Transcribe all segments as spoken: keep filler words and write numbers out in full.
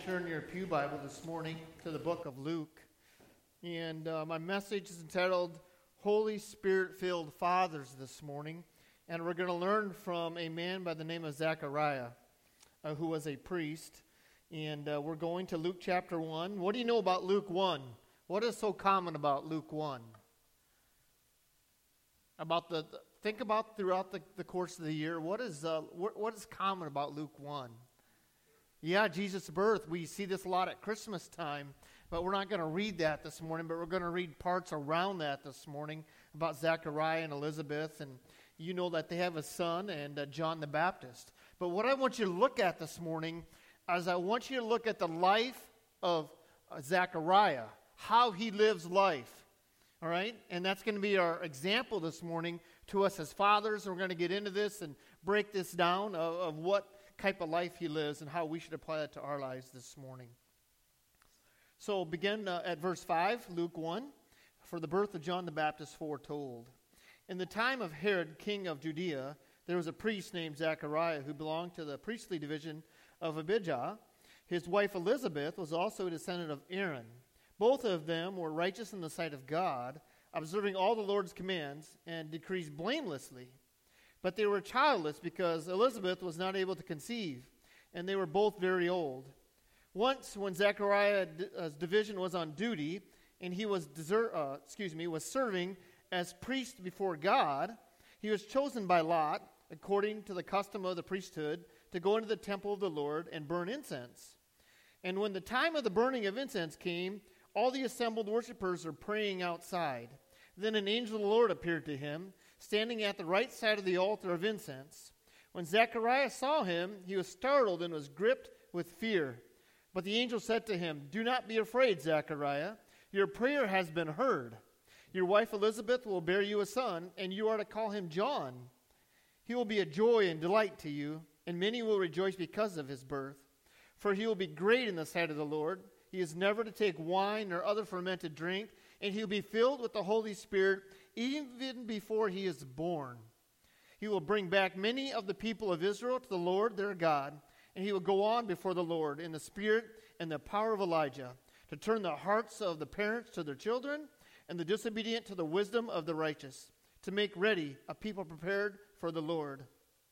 turn your Pew Bible this morning to the book of Luke. And uh, my message is entitled, Holy Spirit-Filled Fathers this morning. And we're going to learn from a man by the name of Zechariah, uh, who was a priest. And uh, we're going to Luke chapter one. What do you know about Luke one? What is so common about Luke one? About the, the think about throughout the, the course of the year, what is uh, what, what is common about Luke one? Yeah, Jesus' birth. We see this a lot at Christmas time, but we're not going to read that this morning, but we're going to read parts around that this morning about Zechariah and Elizabeth, and you know that they have a son, and uh, John the Baptist. But what I want you to look at this morning is I want you to look at the life of uh, Zechariah, how he lives life, all right? And that's going to be our example this morning to us as fathers. We're going to get into this and break this down of, of what type of life he lives and how we should apply that to our lives this morning. So begin uh, at verse five, Luke one. For the birth of John the Baptist foretold. In the time of Herod, king of Judea, there was a priest named Zechariah who belonged to the priestly division of Abijah. His wife Elizabeth was also a descendant of Aaron. Both of them were righteous in the sight of God, observing all the Lord's commands and decrees blamelessly. But they were childless because Elizabeth was not able to conceive, and they were both very old. Once, when Zechariah's division was on duty, and he was desert, uh, excuse me, was serving as priest before God, he was chosen by Lot, according to the custom of the priesthood, to go into the temple of the Lord and burn incense. And when the time of the burning of incense came, all the assembled worshipers were praying outside. Then an angel of the Lord appeared to him, standing at the right side of the altar of incense. When Zechariah saw him, he was startled and was gripped with fear. But the angel said to him, "Do not be afraid, Zechariah. Your prayer has been heard. Your wife Elizabeth will bear you a son, and you are to call him John. He will be a joy and delight to you, and many will rejoice because of his birth. For he will be great in the sight of the Lord. He is never to take wine or other fermented drink, and he will be filled with the Holy Spirit even before he is born. He will bring back many of the people of Israel to the Lord their God, and he will go on before the Lord in the spirit and the power of Elijah, to turn the hearts of the parents to their children, and the disobedient to the wisdom of the righteous, to make ready a people prepared for the Lord."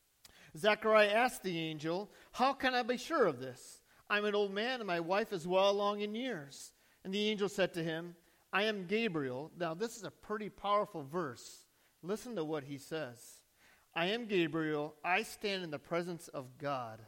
Zechariah asked the angel, "How can I be sure of this? I'm an old man, and my wife is well along in years." And the angel said to him, "I am Gabriel." Now, this is a pretty powerful verse. Listen to what he says. "I am Gabriel. I stand in the presence of God."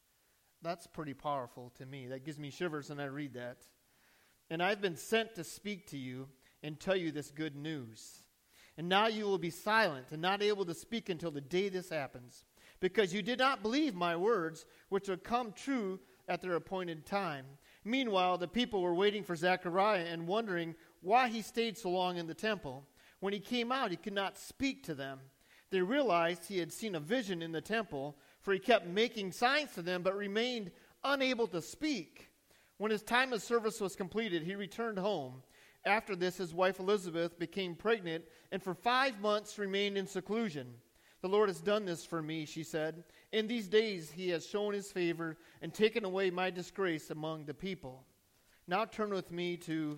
That's pretty powerful to me. That gives me shivers when I read that. "And I've been sent to speak to you and tell you this good news. And now you will be silent and not able to speak until the day this happens, because you did not believe my words, which will come true at their appointed time." Meanwhile, the people were waiting for Zechariah and wondering why he stayed so long in the temple. When he came out, he could not speak to them. They realized he had seen a vision in the temple, for he kept making signs to them, but remained unable to speak. When his time of service was completed, he returned home. After this, his wife Elizabeth became pregnant, and for five months remained in seclusion. "The Lord has done this for me," she said. "In these days he has shown his favor and taken away my disgrace among the people." Now turn with me to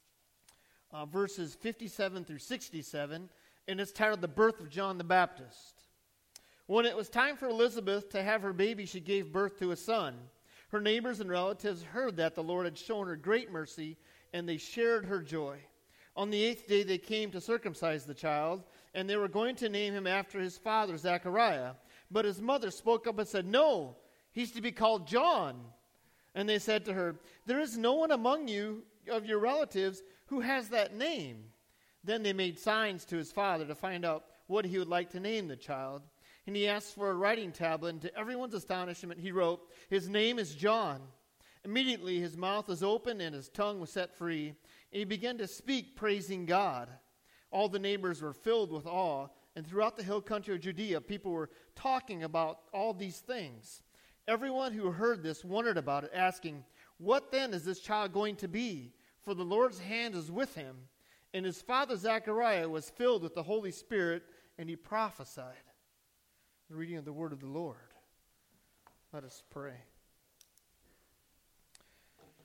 uh, verses fifty-seven through sixty-seven, and it's titled "The Birth of John the Baptist." When it was time for Elizabeth to have her baby, she gave birth to a son. Her neighbors and relatives heard that the Lord had shown her great mercy, and they shared her joy. On the eighth day they came to circumcise the child, and they were going to name him after his father, Zechariah. But his mother spoke up and said, "No, he's to be called John." And they said to her, "There is no one among you of your relatives who has that name." Then they made signs to his father to find out what he would like to name the child. And he asked for a writing tablet, and to everyone's astonishment he wrote, "His name is John." Immediately his mouth was opened and his tongue was set free, and he began to speak, praising God. All the neighbors were filled with awe, and throughout the hill country of Judea, people were talking about all these things. Everyone who heard this wondered about it, asking, "What then is this child going to be? For the Lord's hand is with him." And his father Zechariah was filled with the Holy Spirit, and he prophesied. The reading of the word of the Lord. Let us pray.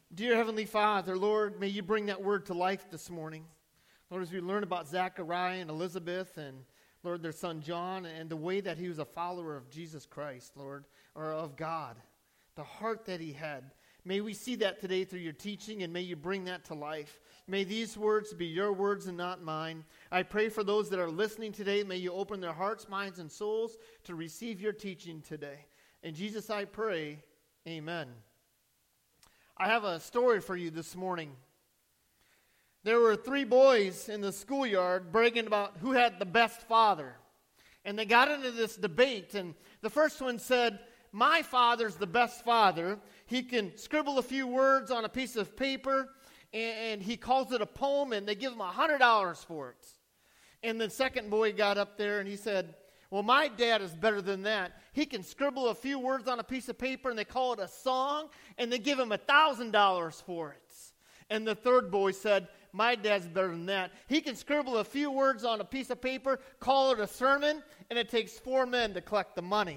Dear Heavenly Father, Lord, may you bring that word to life this morning. Lord, as we learn about Zechariah and Elizabeth and, Lord, their son John, and the way that he was a follower of Jesus Christ, Lord, or of God, the heart that he had. May we see that today through your teaching, and may you bring that to life. May these words be your words and not mine. I pray for those that are listening today, may you open their hearts, minds, and souls to receive your teaching today. In Jesus I pray, amen. I have a story for you this morning. There were three boys in the schoolyard bragging about who had the best father. And they got into this debate, and the first one said, my father's the best father. He can scribble a few words on a piece of paper, and, and he calls it a poem, and they give him one hundred dollars for it. And the second boy got up there, and he said, well, my dad is better than that. He can scribble a few words on a piece of paper, and they call it a song, and they give him one thousand dollars for it. And the third boy said, my dad's better than that. He can scribble a few words on a piece of paper, call it a sermon, and it takes four men to collect the money.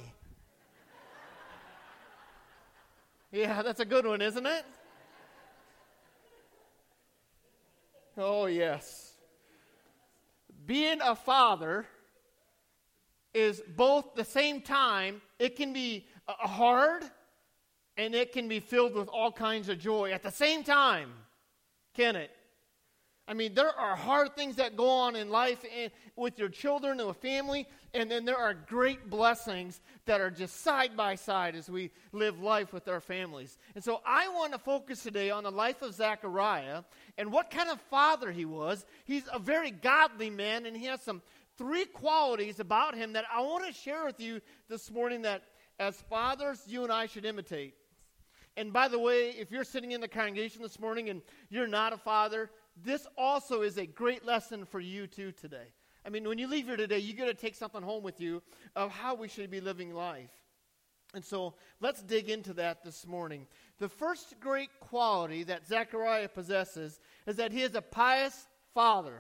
Yeah, that's a good one, isn't it? Oh, yes. Being a father is both the same time, it can be uh, hard and it can be filled with all kinds of joy at the same time, can it? I mean, there are hard things that go on in life and with your children and with family, and then there are great blessings that are just side by side as we live life with our families. And so I want to focus today on the life of Zechariah and what kind of father he was. He's a very godly man, and he has some three qualities about him that I want to share with you this morning that as fathers, you and I should imitate. And by the way, if you're sitting in the congregation this morning and you're not a father, this also is a great lesson for you too today. I mean, when you leave here today, you're going to take something home with you of how we should be living life. And so let's dig into that this morning. The first great quality that Zechariah possesses is that he is a pious father.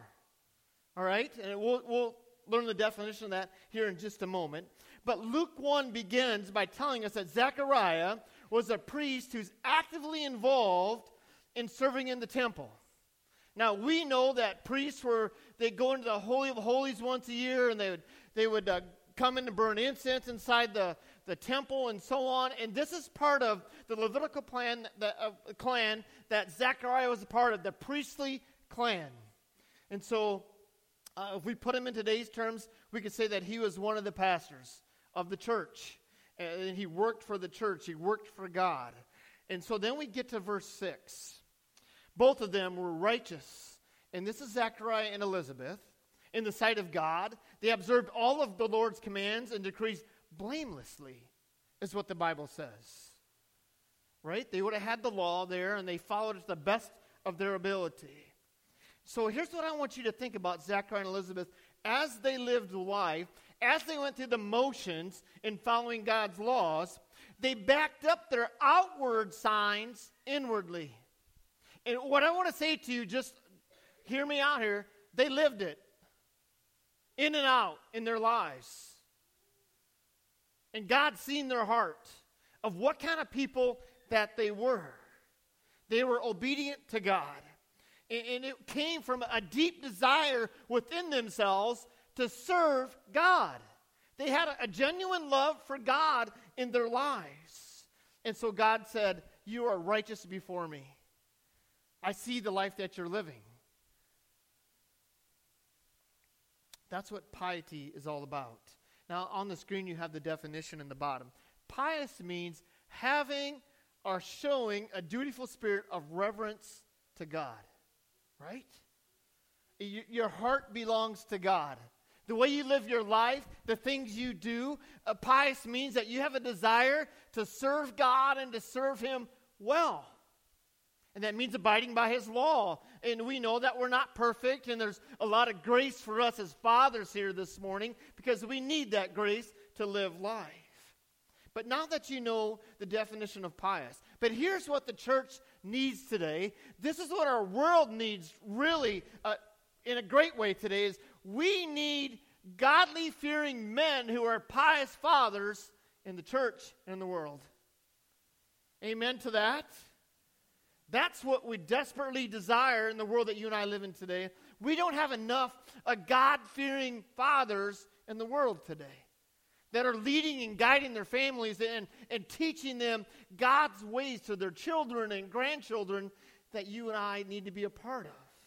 All right? And we'll, we'll learn the definition of that here in just a moment. But Luke one begins by telling us that Zechariah was a priest who's actively involved in serving in the temple. Now, we know that priests were, they go into the Holy of Holies once a year, and they would, they would uh, come in and burn incense inside the, the temple and so on. And this is part of the Levitical plan, the, uh, clan that Zechariah was a part of, the priestly clan. And so, uh, if we put him in today's terms, we could say that he was one of the pastors of the church. And he worked for the church. He worked for God. And so then we get to verse six. Both of them were righteous. And this is Zechariah and Elizabeth. In the sight of God, they observed all of the Lord's commands and decrees blamelessly, is what the Bible says. Right? They would have had the law there, and they followed it to the best of their ability. So here's what I want you to think about Zechariah and Elizabeth as they lived life, as they went through the motions in following God's laws. They backed up their outward signs inwardly. And what I want to say to you, just hear me out here, they lived it in and out in their lives. And God seen their heart of what kind of people that they were. They were obedient to God. And, and it came from a deep desire within themselves to serve God. They had a, a genuine love for God in their lives. And so God said, you are righteous before me. I see the life that you're living. That's what piety is all about. Now, on the screen, you have the definition in the bottom. Pious means having or showing a dutiful spirit of reverence to God. Right? Y- your heart belongs to God. The way you live your life, the things you do, uh, pious means that you have a desire to serve God and to serve Him well. And that means abiding by His law. And we know that we're not perfect, and there's a lot of grace for us as fathers here this morning because we need that grace to live life. But now that you know the definition of pious, but here's what the church needs today. This is what our world needs really uh, in a great way today is we need godly fearing men who are pious fathers in the church and in the world. Amen to that? That's what we desperately desire in the world that you and I live in today. We don't have enough uh, God-fearing fathers in the world today that are leading and guiding their families and, and teaching them God's ways to their children and grandchildren that you and I need to be a part of.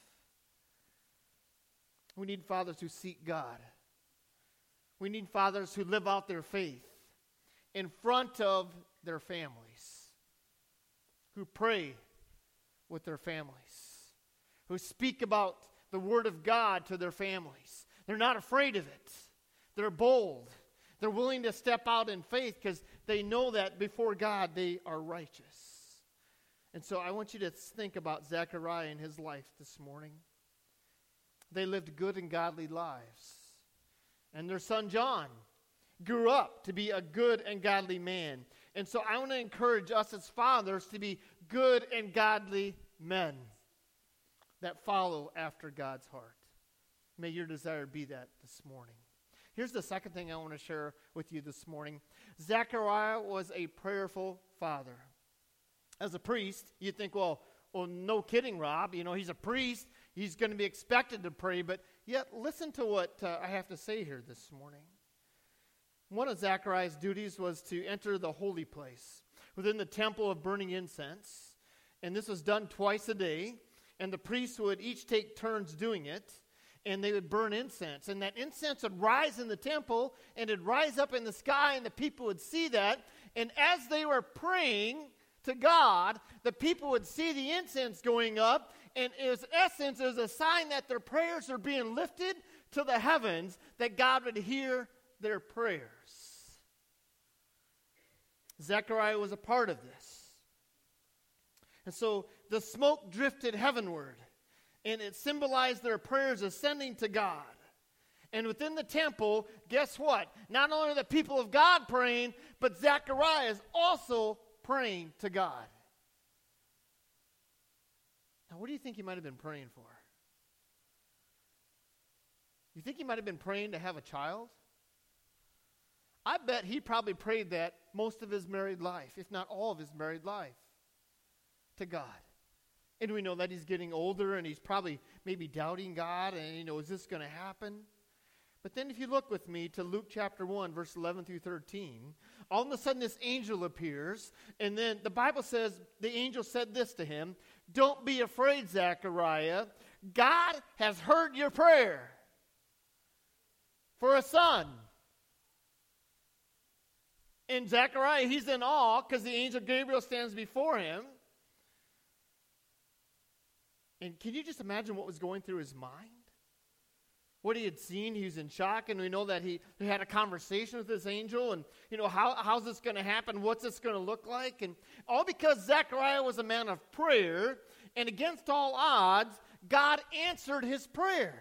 We need fathers who seek God. We need fathers who live out their faith in front of their families, who pray with their families, who speak about the Word of God to their families. They're not afraid of it. They're bold. They're willing to step out in faith because they know that before God they are righteous. And so I want you to think about Zechariah and his life this morning. They lived good and godly lives. And their son John grew up to be a good and godly man. And so I want to encourage us as fathers to be good and godly men that follow after God's heart. May your desire be that this morning. Here's the second thing I want to share with you this morning. Zechariah was a prayerful father. As a priest, you'd think, well, well, no kidding, Rob. You know, he's a priest. He's going to be expected to pray. But yet, listen to what uh, I have to say here this morning. One of Zechariah's duties was to enter the holy place within the temple of burning incense. And this was done twice a day. And the priests would each take turns doing it. And they would burn incense. And that incense would rise in the temple. And it'd rise up in the sky. And the people would see that. And as they were praying to God, the people would see the incense going up. And it was, in essence, it was a sign that their prayers are being lifted to the heavens. That God would hear their prayers. Zechariah was a part of this. And so the smoke drifted heavenward, and it symbolized their prayers ascending to God. And within the temple, guess what? Not only are the people of God praying, but Zechariah is also praying to God. Now, what do you think he might have been praying for? You think he might have been praying to have a child? I bet he probably prayed that most of his married life, if not all of his married life, to God. And we know that he's getting older and he's probably maybe doubting God and, you know, is this going to happen? But then if you look with me to Luke chapter one, verse eleven through thirteen, all of a sudden this angel appears, and then the Bible says the angel said this to him, "Don't be afraid, Zechariah. God has heard your prayer for a son." And Zechariah, he's in awe because the angel Gabriel stands before him. And can you just imagine what was going through his mind? What he had seen, he was in shock, and we know that he, he had a conversation with this angel, and, you know, how, how's this going to happen? What's this going to look like? And all because Zechariah was a man of prayer, and against all odds, God answered his prayer.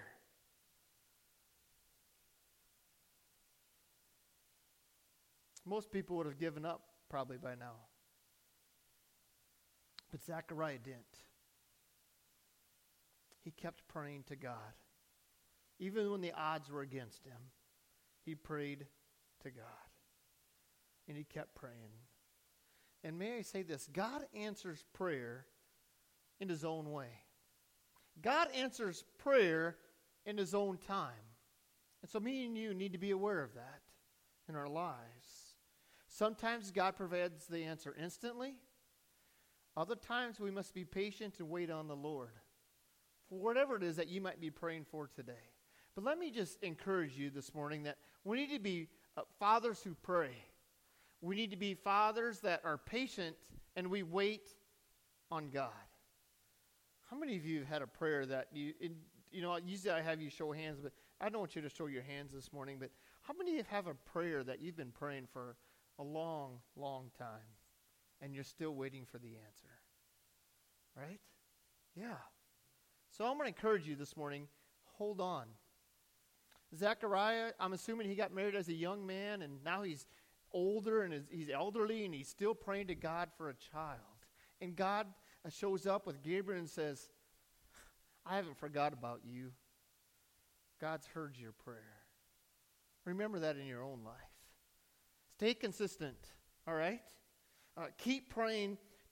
Most people would have given up probably by now. But Zechariah didn't. He kept praying to God. Even when the odds were against him, he prayed to God. And he kept praying. And may I say this, God answers prayer in his own way. God answers prayer in his own time. And so me and you need to be aware of that in our lives. Sometimes God provides the answer instantly. Other times we must be patient and wait on the Lord for whatever it is that you might be praying for today. But let me just encourage you this morning that we need to be uh, fathers who pray. We need to be fathers that are patient and we wait on God. How many of you have had a prayer that you, in, you know, usually I have you show hands, but I don't want you to show your hands this morning, but how many of you have a prayer that you've been praying for a long, long time and you're still waiting for the answer? Right? Yeah. So I'm going to encourage you this morning, hold on. Zechariah, I'm assuming he got married as a young man, and now he's older and he's elderly, and he's still praying to God for a child. And God shows up with Gabriel and says, I haven't forgot about you. God's heard your prayer. Remember that in your own life. Stay consistent, all right? Uh, keep praying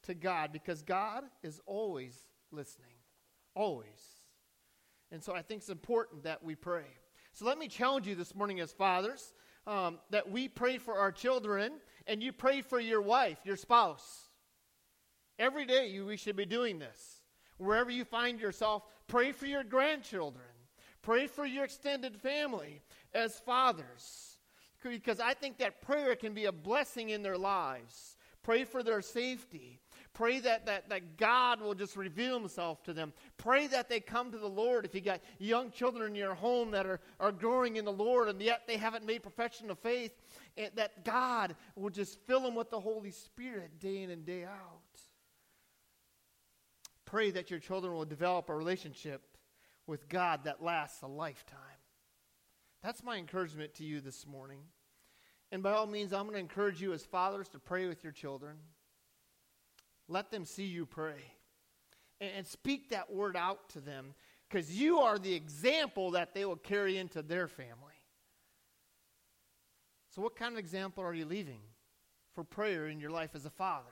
to God, because God is always listening. Always. And so I think it's important that we pray. So let me challenge you this morning as fathers, um, that we pray for our children, and you pray for your wife, your spouse. Every day you, we should be doing this. Wherever you find yourself, pray for your grandchildren. Pray for your extended family as fathers. Because I think that prayer can be a blessing in their lives. Pray for their safety. Pray that, that, that God will just reveal himself to them. Pray that they come to the Lord. If you got young children in your home that are, are growing in the Lord and yet they haven't made profession of faith, that God will just fill them with the Holy Spirit day in and day out. Pray that your children will develop a relationship with God that lasts a lifetime. That's my encouragement to you this morning. And by all means, I'm going to encourage you as fathers to pray with your children. Let them see you pray. And, and speak that word out to them, because you are the example that they will carry into their family. So what kind of example are you leaving for prayer in your life as a father?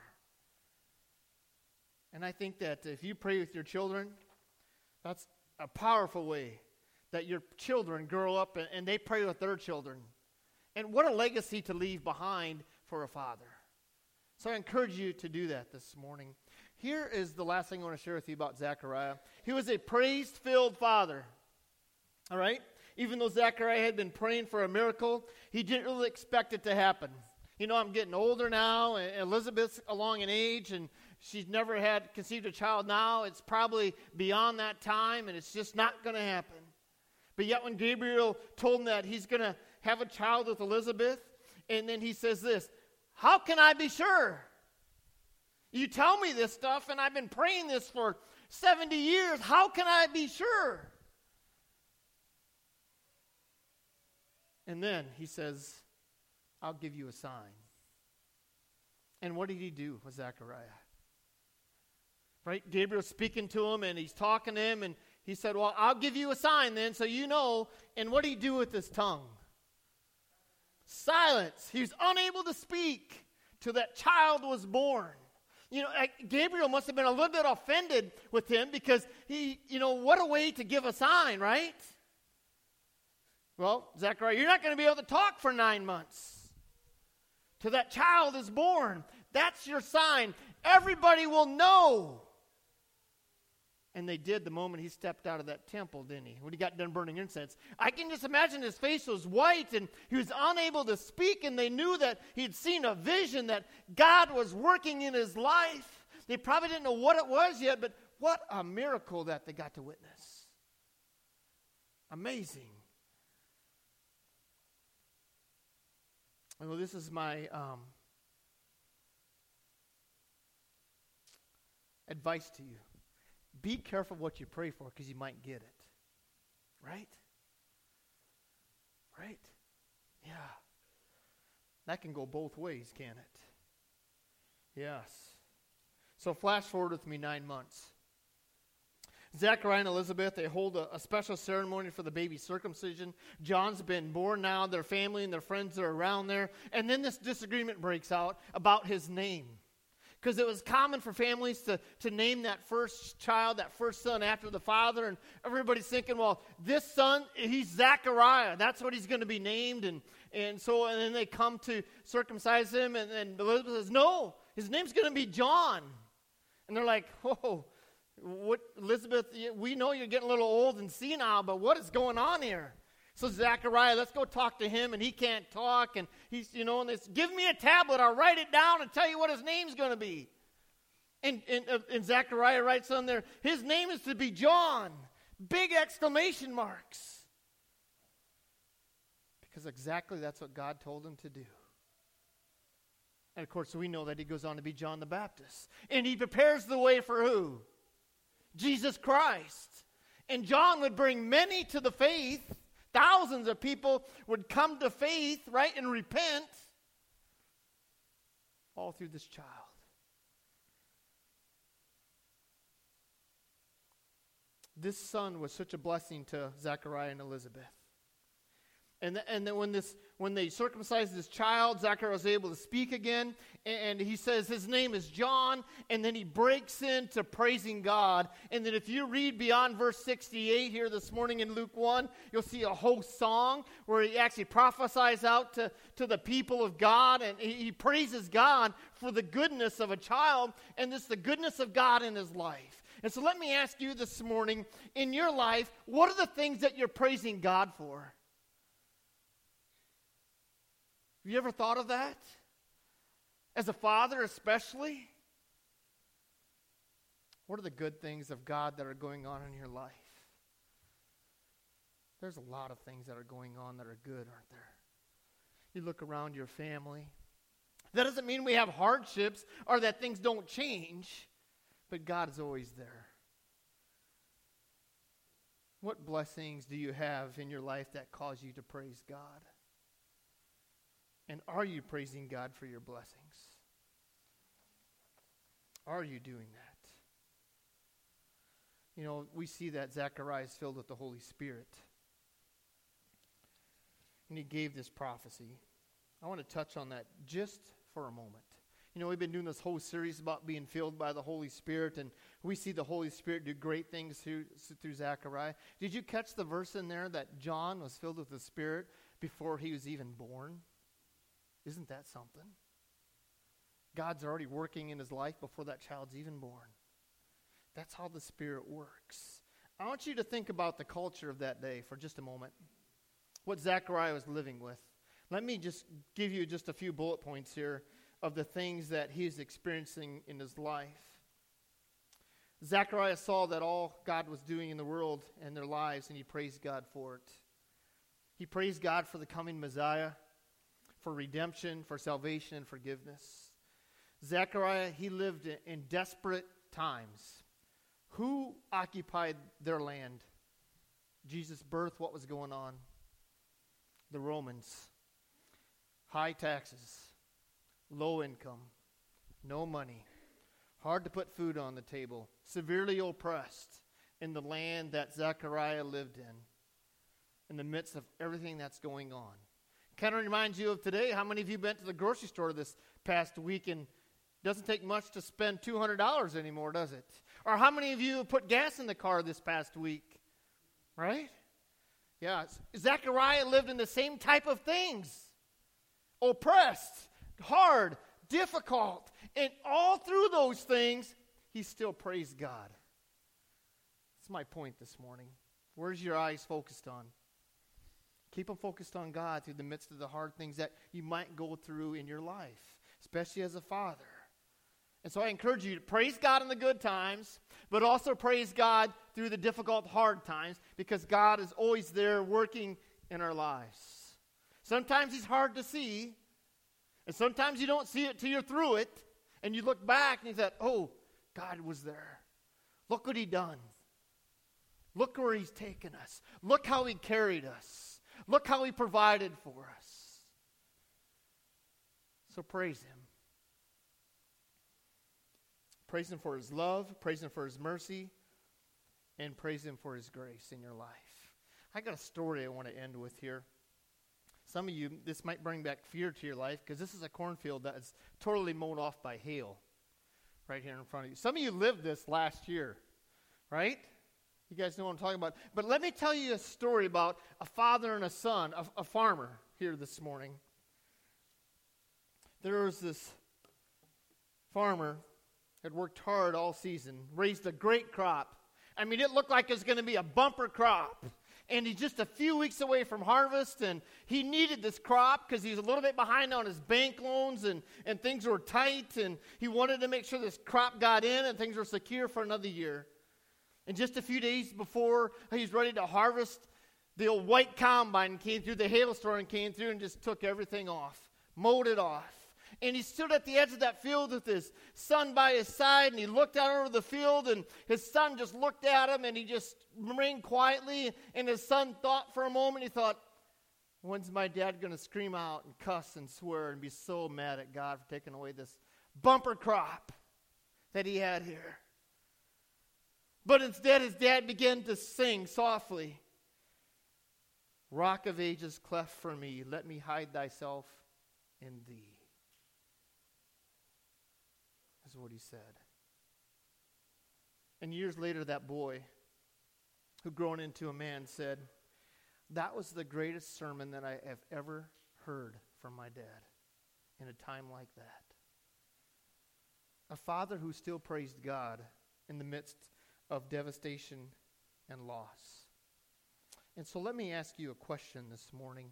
And I think that if you pray with your children, that's a powerful way that your children grow up and, and they pray with their children. And what a legacy to leave behind for a father. So I encourage you to do that this morning. Here is the last thing I want to share with you about Zechariah. He was a praise-filled father. All right? Even though Zechariah had been praying for a miracle, he didn't really expect it to happen. You know, I'm getting older now, and Elizabeth's along in age, and she's never had conceived a child now. It's probably beyond that time, and it's just not going to happen. But yet when Gabriel told him that he's going to have a child with Elizabeth, and then he says this, how can I be sure? You tell me this stuff, and I've been praying this for seventy years. How can I be sure? And then he says, I'll give you a sign. And what did he do with Zechariah? Right? Gabriel's speaking to him, and he's talking to him, and he said, well, I'll give you a sign then, so you know. And what did he do with his tongue? Silence. He was unable to speak till that child was born. You know, Gabriel must have been a little bit offended with him, because he, you know, what a way to give a sign, right? Well, Zechariah, you're not going to be able to talk for nine months till that child is born. That's your sign. Everybody will know. And they did the moment he stepped out of that temple, didn't he? When he got done burning incense. I can just imagine his face was white and he was unable to speak, and they knew that he'd seen a vision that God was working in his life. They probably didn't know what it was yet, but what a miracle that they got to witness. Amazing. Well, this is my um, advice to you. Be careful what you pray for, because you might get it. Right? Right? Yeah. That can go both ways, can't it? Yes. So flash forward with me nine months. Zechariah and Elizabeth, they hold a, a special ceremony for the baby's circumcision. John's been born now. Their family and their friends are around there. And then this disagreement breaks out about his name. Because it was common for families to, to name that first child, that first son, after the father. And everybody's thinking, well, this son, he's Zechariah. That's what he's going to be named. And, and so and then they come to circumcise him. And, and Elizabeth says, no, his name's going to be John. And they're like, whoa. What, Elizabeth, we know you're getting a little old and senile, but what is going on here? So Zechariah, let's go talk to him, and he can't talk, and he's, you know, and this, give me a tablet, I'll write it down and tell you what his name's going to be. And, and, uh, and Zechariah writes on there, his name is to be John, big exclamation marks. Because exactly that's what God told him to do. And of course, we know that he goes on to be John the Baptist. And he prepares the way for who? Jesus Christ. And John would bring many to the faith. Thousands of people would come to faith, right, and repent. All through this child. This son was such a blessing to Zechariah and Elizabeth. And, th- and then when this when they circumcised this child, Zechariah was able to speak again. And, and he says his name is John. And then he breaks into praising God. And then if you read beyond verse sixty-eight here this morning in Luke one, you'll see a whole song where he actually prophesies out to, to the people of God. And he, he praises God for the goodness of a child. And this the goodness of God in his life. And so let me ask you this morning, in your life, what are the things that you're praising God for? Have you ever thought of that? As a father especially? What are the good things of God that are going on in your life? There's a lot of things that are going on that are good, aren't there? You look around your family. That doesn't mean we have hardships or that things don't change, but God is always there. What blessings do you have in your life that cause you to praise God? And are you praising God for your blessings? Are you doing that? You know, we see that Zechariah is filled with the Holy Spirit. And he gave this prophecy. I want to touch on that just for a moment. You know, we've been doing this whole series about being filled by the Holy Spirit, and we see the Holy Spirit do great things through, through Zechariah. Did you catch the verse in there that John was filled with the Spirit before he was even born? Isn't that something? God's already working in his life before that child's even born. That's how the Spirit works. I want you to think about the culture of that day for just a moment. What Zechariah was living with. Let me just give you just a few bullet points here of the things that he's experiencing in his life. Zechariah saw that all God was doing in the world and their lives, and he praised God for it. He praised God for the coming Messiah, for redemption, for salvation, and forgiveness. Zechariah, he lived in desperate times. Who occupied their land? Jesus' birth, what was going on? The Romans. High taxes, low income, no money, hard to put food on the table, severely oppressed in the land that Zechariah lived in, in the midst of everything that's going on. Kind of reminds you of today. How many of you went to the grocery store this past week and it doesn't take much to spend two hundred dollars anymore, does it? Or how many of you put gas in the car this past week? Right? Yeah. Zechariah lived in the same type of things. Oppressed, hard, difficult. And all through those things, he still praised God. That's my point this morning. Where's your eyes focused on? Keep them focused on God through the midst of the hard things that you might go through in your life, especially as a father. And so I encourage you to praise God in the good times, but also praise God through the difficult, hard times, because God is always there working in our lives. Sometimes he's hard to see, and sometimes you don't see it till you're through it, and you look back and you thought, oh, God was there. Look what he done. Look where he's taken us. Look how he carried us. Look how he provided for us. So praise him. Praise him for his love, praise him for his mercy, and praise him for his grace in your life. I got a story I want to end with here. Some of you, this might bring back fear to your life, because this is a cornfield that is totally mowed off by hail right here in front of you. Some of you lived this last year, right? You guys know what I'm talking about. But let me tell you a story about a father and a son, a, a farmer here this morning. There was this farmer had worked hard all season, raised a great crop. I mean, it looked like it was going to be a bumper crop. And he's just a few weeks away from harvest, and he needed this crop because he's a little bit behind on his bank loans, and, and things were tight, and he wanted to make sure this crop got in and things were secure for another year. And just a few days before he's ready to harvest, the old white combine came through, the hailstorm and came through and just took everything off, mowed it off. And he stood at the edge of that field with his son by his side, and he looked out over the field, and his son just looked at him, and he just remained quietly. And his son thought for a moment, he thought, when's my dad going to scream out and cuss and swear and be so mad at God for taking away this bumper crop that he had here? But instead, his dad began to sing softly. Rock of ages, cleft for me, let me hide thyself in thee. That's what he said. And years later, that boy, who grown into a man, said, that was the greatest sermon that I have ever heard from my dad in a time like that. A father who still praised God in the midst of devastation and loss. And so let me ask you a question this morning.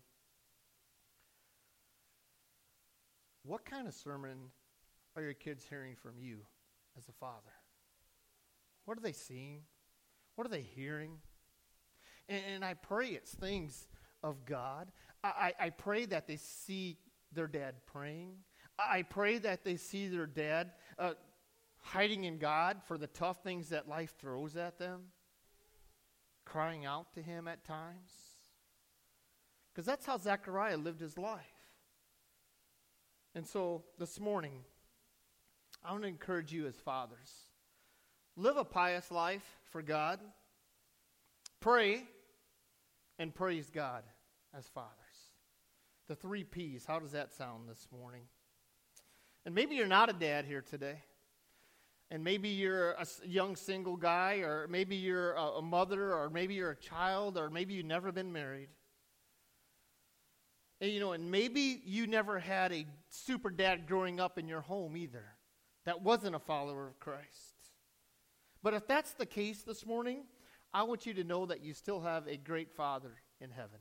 What kind of sermon are your kids hearing from you as a father? What are they seeing? What are they hearing? And, and I pray it's things of God. I, I, I pray that they see their dad praying. I pray that they see their dad uh, hiding in God for the tough things that life throws at them, crying out to him at times. Because that's how Zechariah lived his life. And so this morning, I want to encourage you as fathers. Live a pious life for God. Pray and praise God as fathers. The three P's. How does that sound this morning? And maybe you're not a dad here today. And maybe you're a young single guy, or maybe you're a, a mother, or maybe you're a child, or maybe you've never been married. And, you know, and maybe you never had a super dad growing up in your home either that wasn't a follower of Christ. But if that's the case this morning, I want you to know that you still have a great Father in heaven.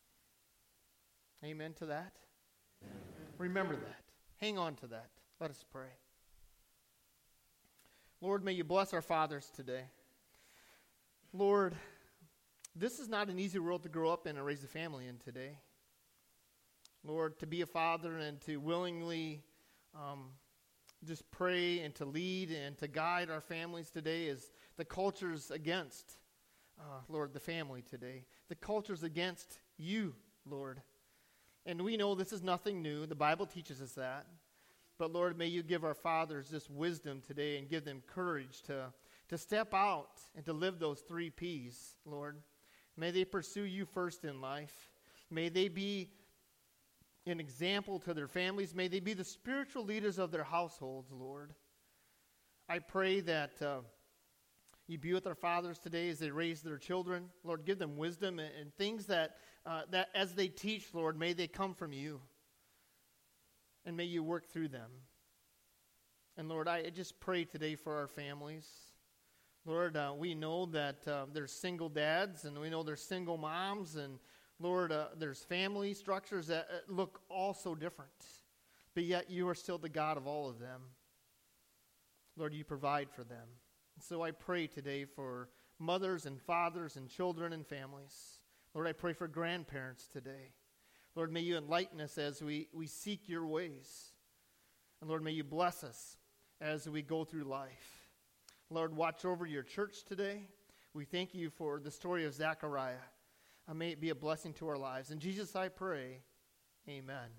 Amen to that? Amen. Remember that. Hang on to that. Let us pray. Lord, may you bless our fathers today. Lord, this is not an easy world to grow up in and raise a family in today. Lord, to be a father and to willingly um, just pray and to lead and to guide our families today is the culture's against, uh, Lord, the family today. The culture's against you, Lord. And we know this is nothing new. The Bible teaches us that. But Lord, may you give our fathers this wisdom today and give them courage to, to step out and to live those three P's, Lord. May they pursue you first in life. May they be an example to their families. May they be the spiritual leaders of their households, Lord. I pray that uh, you be with our fathers today as they raise their children. Lord, give them wisdom and, and things that, uh, that as they teach, Lord, may they come from you. And may you work through them. And Lord, I just pray today for our families. Lord, uh, we know that uh, there's single dads and we know there's single moms. And Lord, uh, there's family structures that look all so different. But yet you are still the God of all of them. Lord, you provide for them. And so I pray today for mothers and fathers and children and families. Lord, I pray for grandparents today. Lord, may you enlighten us as we, we seek your ways. And Lord, may you bless us as we go through life. Lord, watch over your church today. We thank you for the story of Zechariah. Uh, may it be a blessing to our lives. In Jesus I pray, amen.